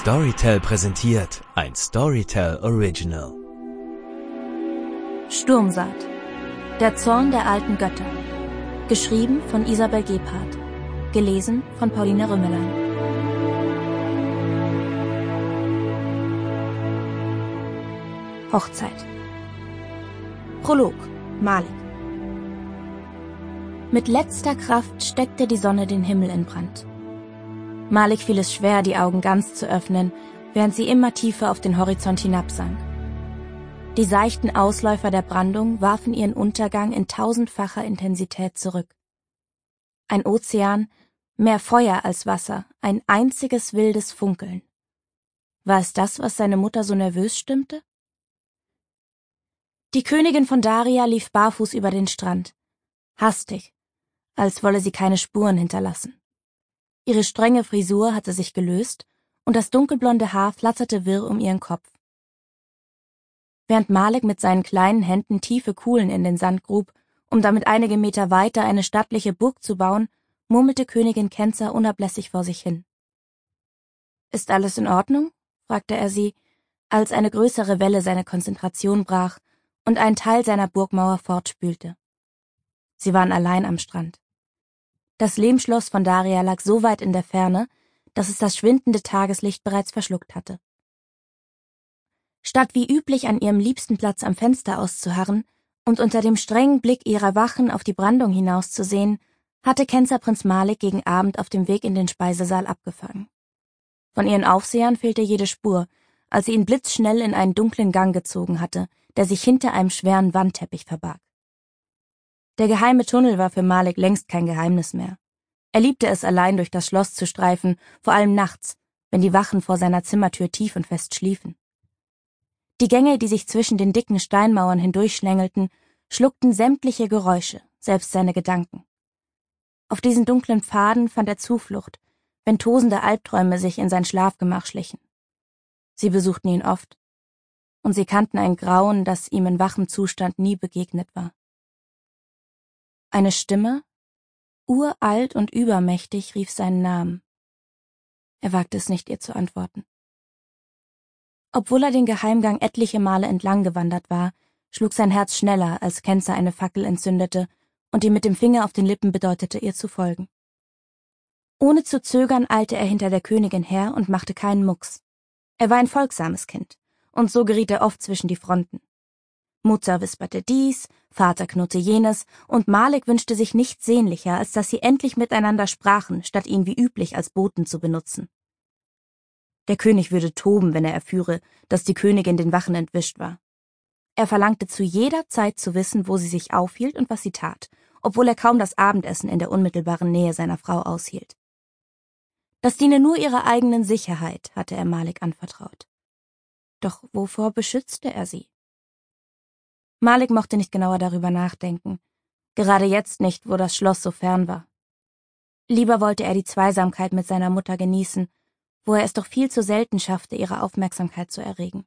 Storytel präsentiert ein Storytel Original. Sturmsaat. Der Zorn der alten Götter. Geschrieben von Isabel Gebhardt. Gelesen von Pauline Rümmelein. Hochzeit. Prolog. Malik. Mit letzter Kraft steckte die Sonne den Himmel in Brand. Malik fiel es schwer, die Augen ganz zu öffnen, während sie immer tiefer auf den Horizont hinabsank. Die seichten Ausläufer der Brandung warfen ihren Untergang in tausendfacher Intensität zurück. Ein Ozean, mehr Feuer als Wasser, ein einziges wildes Funkeln. War es das, was seine Mutter so nervös stimmte? Die Königin von Daria lief barfuß über den Strand. Hastig, als wolle sie keine Spuren hinterlassen. Ihre strenge Frisur hatte sich gelöst und das dunkelblonde Haar flatterte wirr um ihren Kopf. Während Malik mit seinen kleinen Händen tiefe Kuhlen in den Sand grub, um damit einige Meter weiter eine stattliche Burg zu bauen, murmelte Königin Kenza unablässig vor sich hin. »Ist alles in Ordnung?« fragte er sie, als eine größere Welle seine Konzentration brach und einen Teil seiner Burgmauer fortspülte. Sie waren allein am Strand. Das Lehmschloss von Daria lag so weit in der Ferne, dass es das schwindende Tageslicht bereits verschluckt hatte. Statt wie üblich an ihrem liebsten Platz am Fenster auszuharren und unter dem strengen Blick ihrer Wachen auf die Brandung hinauszusehen, hatte Kenza Prinz Malik gegen Abend auf dem Weg in den Speisesaal abgefangen. Von ihren Aufsehern fehlte jede Spur, als sie ihn blitzschnell in einen dunklen Gang gezogen hatte, der sich hinter einem schweren Wandteppich verbarg. Der geheime Tunnel war für Malik längst kein Geheimnis mehr. Er liebte es, allein durch das Schloss zu streifen, vor allem nachts, wenn die Wachen vor seiner Zimmertür tief und fest schliefen. Die Gänge, die sich zwischen den dicken Steinmauern hindurchschlängelten, schluckten sämtliche Geräusche, selbst seine Gedanken. Auf diesen dunklen Pfaden fand er Zuflucht, wenn tosende Albträume sich in sein Schlafgemach schlichen. Sie besuchten ihn oft, und sie kannten ein Grauen, das ihm in wachem Zustand nie begegnet war. Eine Stimme, uralt und übermächtig, rief seinen Namen. Er wagte es nicht, ihr zu antworten. Obwohl er den Geheimgang etliche Male entlang gewandert war, schlug sein Herz schneller, als Kenza eine Fackel entzündete und ihm mit dem Finger auf den Lippen bedeutete, ihr zu folgen. Ohne zu zögern eilte er hinter der Königin her und machte keinen Mucks. Er war ein folgsames Kind, und so geriet er oft zwischen die Fronten. Mutter wisperte dies, Vater knurrte jenes, und Malik wünschte sich nichts sehnlicher, als dass sie endlich miteinander sprachen, statt ihn wie üblich als Boten zu benutzen. Der König würde toben, wenn er erführe, dass die Königin den Wachen entwischt war. Er verlangte zu jeder Zeit zu wissen, wo sie sich aufhielt und was sie tat, obwohl er kaum das Abendessen in der unmittelbaren Nähe seiner Frau aushielt. Das diene nur ihrer eigenen Sicherheit, hatte er Malik anvertraut. Doch wovor beschützte er sie? Malik mochte nicht genauer darüber nachdenken, gerade jetzt nicht, wo das Schloss so fern war. Lieber wollte er die Zweisamkeit mit seiner Mutter genießen, wo er es doch viel zu selten schaffte, ihre Aufmerksamkeit zu erregen.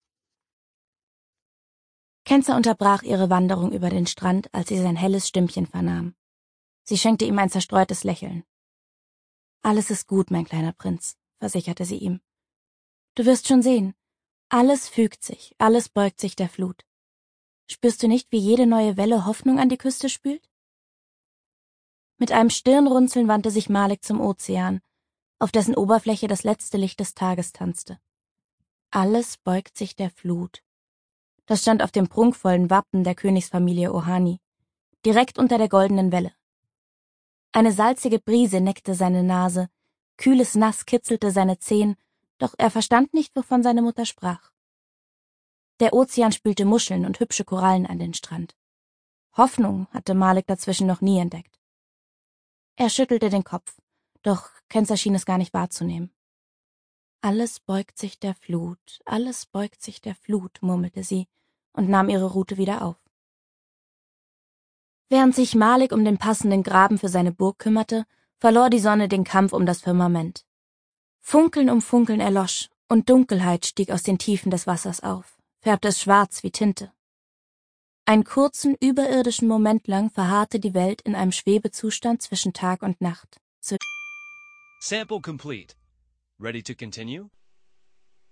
Kenza unterbrach ihre Wanderung über den Strand, als sie sein helles Stimmchen vernahm. Sie schenkte ihm ein zerstreutes Lächeln. »Alles ist gut, mein kleiner Prinz«, versicherte sie ihm. »Du wirst schon sehen, alles fügt sich, alles beugt sich der Flut. Spürst du nicht, wie jede neue Welle Hoffnung an die Küste spült?« Mit einem Stirnrunzeln wandte sich Malik zum Ozean, auf dessen Oberfläche das letzte Licht des Tages tanzte. Alles beugt sich der Flut. Das stand auf dem prunkvollen Wappen der Königsfamilie Ohani, direkt unter der goldenen Welle. Eine salzige Brise neckte seine Nase, kühles Nass kitzelte seine Zehen, doch er verstand nicht, wovon seine Mutter sprach. Der Ozean spülte Muscheln und hübsche Korallen an den Strand. Hoffnung hatte Malik dazwischen noch nie entdeckt. Er schüttelte den Kopf, doch Kenza schien es gar nicht wahrzunehmen. »Alles beugt sich der Flut, alles beugt sich der Flut«, murmelte sie und nahm ihre Rute wieder auf. Während sich Malik um den passenden Graben für seine Burg kümmerte, verlor die Sonne den Kampf um das Firmament. Funkeln um Funkeln erlosch, und Dunkelheit stieg aus den Tiefen des Wassers auf, färbte es schwarz wie Tinte. Einen kurzen, überirdischen Moment lang verharrte die Welt in einem Schwebezustand zwischen Tag und Nacht. Sample complete. Ready to continue?